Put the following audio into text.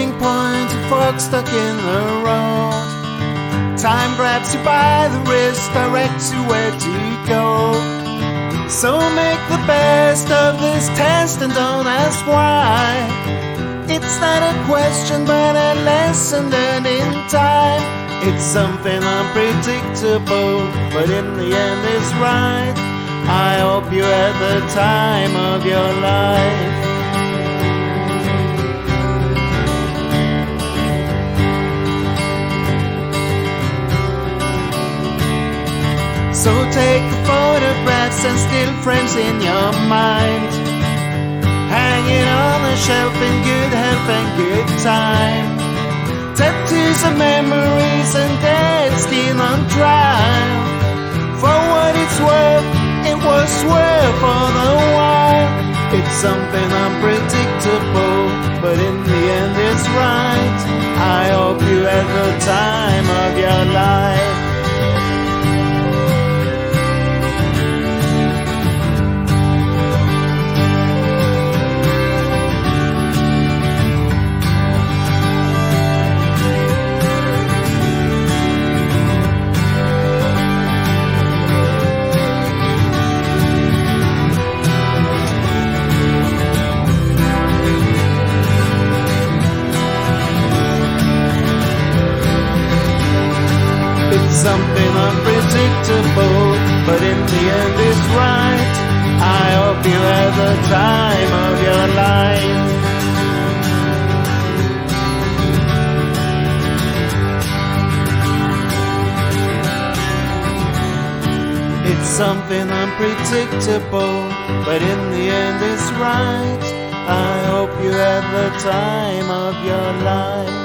turning point, a fork stuck in the road. Time grabs you by the wrist, directs you where to go. So make the best of this test and don't ask why. It's not a question but a lesson learned in time. It's something unpredictable, but in the end it's right. I hope you're at the time of your life. So take the photographs and still frames in your mind, hang it on the shelf in good health and good time. Tattoos of memories and dead skin on trial. For what it's worth, it was worth all the while. It's something unpredictable, but in the end it's right. I hope you had the time of your life. It's something unpredictable, but in the end it's right. I hope you had the time of your life. It's something unpredictable, but in the end it's right. I hope you had the time of your life.